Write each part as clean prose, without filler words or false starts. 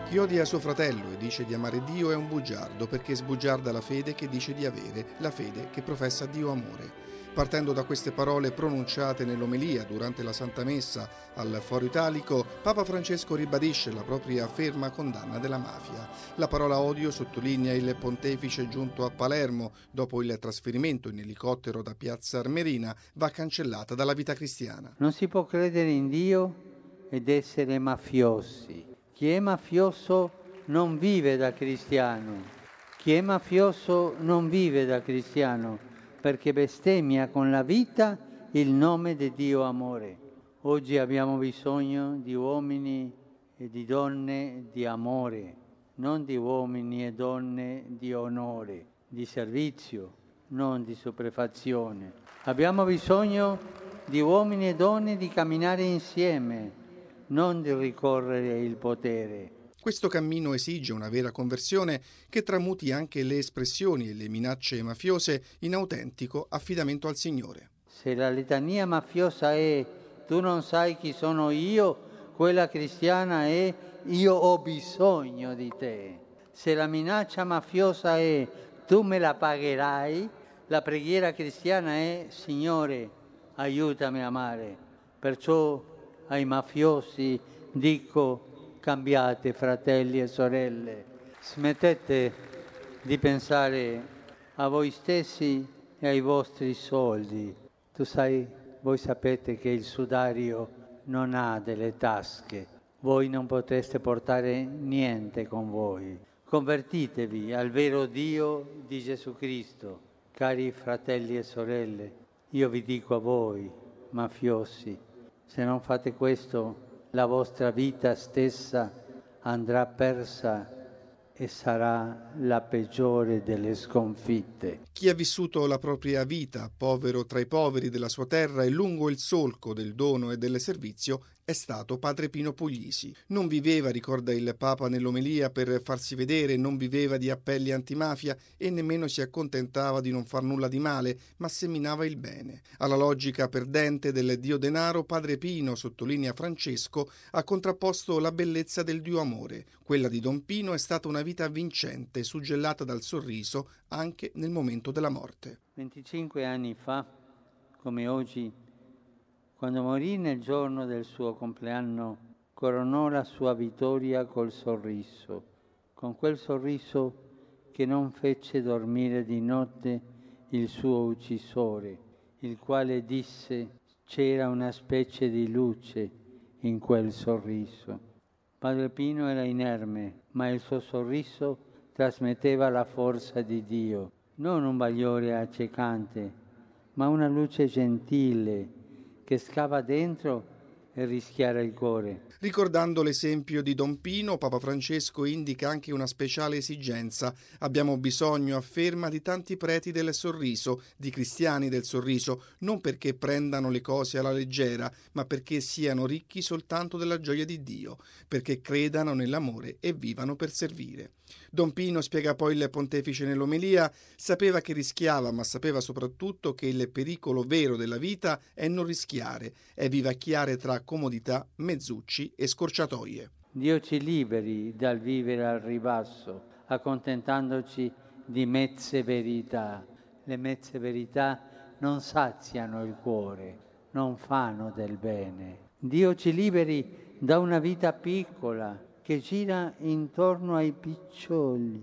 Chi odia suo fratello e dice di amare Dio è un bugiardo, perché sbugiarda la fede che dice di avere, la fede che professa Dio amore. Partendo da queste parole pronunciate nell'omelia durante la Santa Messa al Foro Italico, Papa Francesco ribadisce la propria ferma condanna della mafia. La parola odio, sottolinea il pontefice giunto a Palermo dopo il trasferimento in elicottero da Piazza Armerina, va cancellata dalla vita cristiana. Non si può credere in Dio ed essere mafiosi. Chi è mafioso non vive da cristiano. Chi è mafioso non vive da cristiano, perché bestemmia con la vita il nome di Dio amore. Oggi abbiamo bisogno di uomini e di donne di amore, non di uomini e donne di onore, di servizio, non di sopraffazione. Abbiamo bisogno di uomini e donne di camminare insieme, non di ricorrere il potere. Questo cammino esige una vera conversione che tramuti anche le espressioni e le minacce mafiose in autentico affidamento al Signore. Se la litania mafiosa è tu non sai chi sono io, quella cristiana è io ho bisogno di te. Se la minaccia mafiosa è tu me la pagherai, la preghiera cristiana è Signore, aiutami a amare. Perciò ai mafiosi dico: cambiate, fratelli e sorelle, smettete di pensare a voi stessi e ai vostri soldi. Voi sapete che il sudario non ha delle tasche, voi non potreste portare niente con voi. Convertitevi al vero Dio di Gesù Cristo. Cari fratelli e sorelle, io vi dico a voi, mafiosi, se non fate questo, la vostra vita stessa andrà persa e sarà la peggiore delle sconfitte. Chi ha vissuto la propria vita, povero tra i poveri della sua terra e lungo il solco del dono e del servizio, è stato padre Pino Puglisi. Non viveva, ricorda il Papa nell'omelia, per farsi vedere, non viveva di appelli antimafia e nemmeno si accontentava di non far nulla di male, ma seminava il bene. Alla logica perdente del Dio denaro, padre Pino, sottolinea Francesco, ha contrapposto la bellezza del Dio amore. Quella di Don Pino è stata una vita vincente, suggellata dal sorriso anche nel momento della morte. 25 anni fa, come oggi, quando morì nel giorno del suo compleanno, coronò la sua vittoria col sorriso, con quel sorriso che non fece dormire di notte il suo uccisore, il quale disse: c'era una specie di luce in quel sorriso. Padre Pino era inerme, ma il suo sorriso trasmetteva la forza di Dio, non un bagliore accecante, ma una luce gentile che scava dentro e rischiara il cuore. Ricordando l'esempio di Don Pino, Papa Francesco indica anche una speciale esigenza. Abbiamo bisogno, afferma, di tanti preti del sorriso, di cristiani del sorriso, non perché prendano le cose alla leggera, ma perché siano ricchi soltanto della gioia di Dio, perché credano nell'amore e vivano per servire. Don Pino, spiega poi il pontefice nell'omelia, sapeva che rischiava, ma sapeva soprattutto che il pericolo vero della vita è non rischiare, è vivacchiare tra comodità, mezzucci e scorciatoie. Dio ci liberi dal vivere al ribasso, accontentandoci di mezze verità. Le mezze verità non saziano il cuore, non fanno del bene. Dio ci liberi da una vita piccola che gira intorno ai piccioli.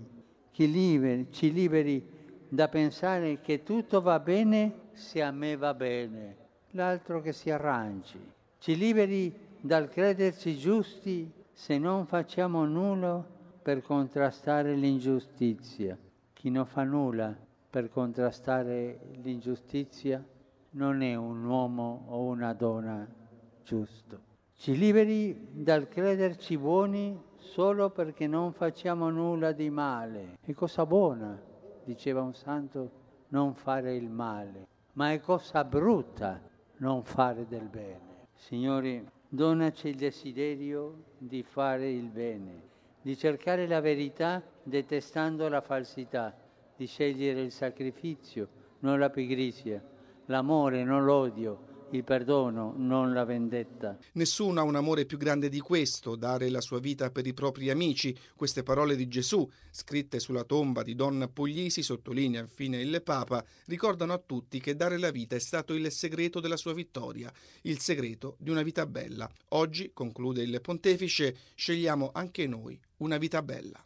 Ci liberi da pensare che tutto va bene se a me va bene, l'altro che si arrangi. Ci liberi dal crederci giusti se non facciamo nulla per contrastare l'ingiustizia. Chi non fa nulla per contrastare l'ingiustizia non è un uomo o una donna giusto. Ci liberi dal crederci buoni solo perché non facciamo nulla di male. È cosa buona, diceva un santo, non fare il male, ma è cosa brutta non fare del bene. Signore, donaci il desiderio di fare il bene, di cercare la verità detestando la falsità, di scegliere il sacrificio, non la pigrizia, l'amore, non l'odio, il perdono, non la vendetta. Nessuno ha un amore più grande di questo, dare la sua vita per i propri amici. Queste parole di Gesù, scritte sulla tomba di Don Puglisi, sottolinea infine il Papa, ricordano a tutti che dare la vita è stato il segreto della sua vittoria, il segreto di una vita bella. Oggi, conclude il Pontefice, scegliamo anche noi una vita bella.